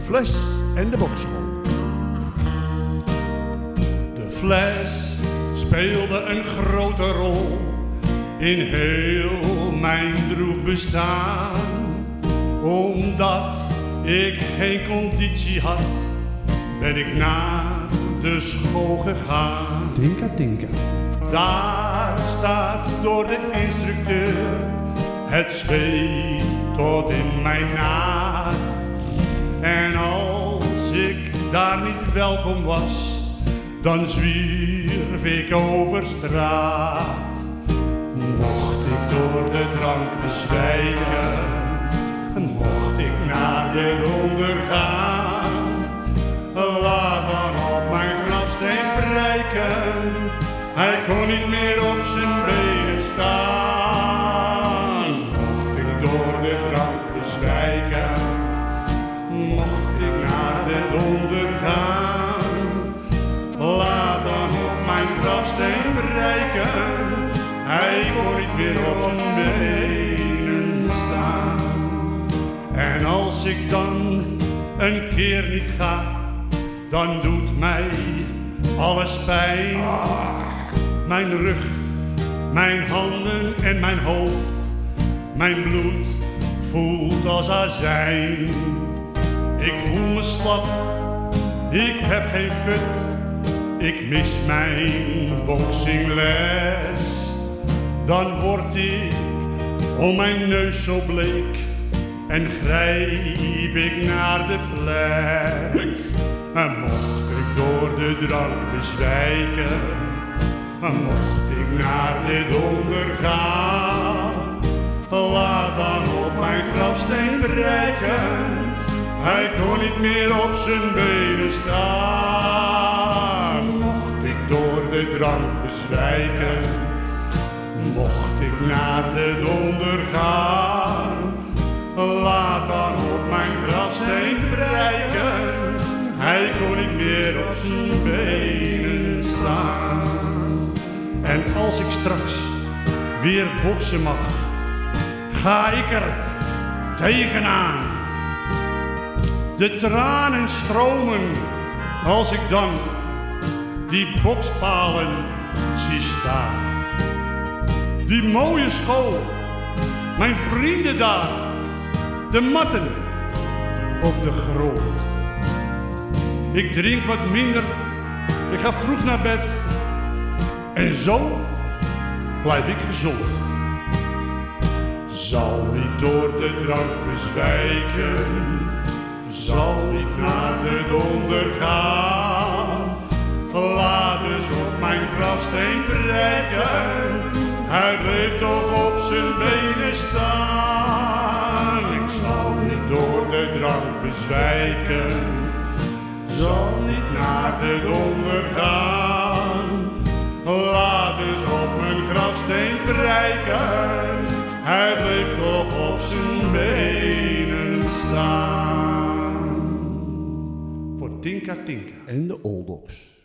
fles en de bokschool. De fles speelde een grote rol in heel mijn droef bestaan. Omdat ik geen conditie had, ben ik naar de school gegaan. Tinka, tinka. Daar staat door de instructeur het zweet tot in mijn naad. En als ik daar niet welkom was, dan zwierf ik over straat. Mocht ik door de drank bezwijken, mocht ik naar de donder gaan, laat dan op mijn grafsteen prijken, hij kon niet meer op zijn benen staan. Mocht ik door de drank bezwijken, mocht ik naar de donder gaan, laat dan op mijn grafsteen prijken, hij kon niet meer op zijn benen staan. En als ik dan een keer niet ga, dan doet mij alles pijn. Mijn rug, mijn handen en mijn hoofd, mijn bloed voelt als azijn. Ik voel me slap, ik heb geen fut, ik mis mijn boksingles. Dan word ik om mijn neus zo bleek en grijp ik naar de fles. En mocht ik door de drank bezwijken, mocht ik naar de donder gaan, laat dan op mijn grafsteen prijken, hij kon niet meer op zijn benen staan. Mocht ik door de drank bezwijken, mocht ik naar de donder gaan, laat dan op mijn grafsteen prijken, hij kon niet meer op zijn benen staan. En als ik straks weer boksen mag, ga ik er tegenaan. De tranen stromen als ik dan die bokspalen zie staan. Die mooie school, mijn vrienden daar, de matten op de grond. Ik drink wat minder, ik ga vroeg naar bed en zo blijf ik gezond. Zal niet door de drank bezwijken, zal niet naar de donder gaan, laat dus op mijn grafsteen prijken, hij bleef toch op zijn benen staan. Ik zal niet door de drank bezwijken, zal niet naar de donder gaan, laat dus op mijn grafsteen prijken, hij bleef toch op zijn benen staan. Voor Tinka Tinka En de Old Dogs.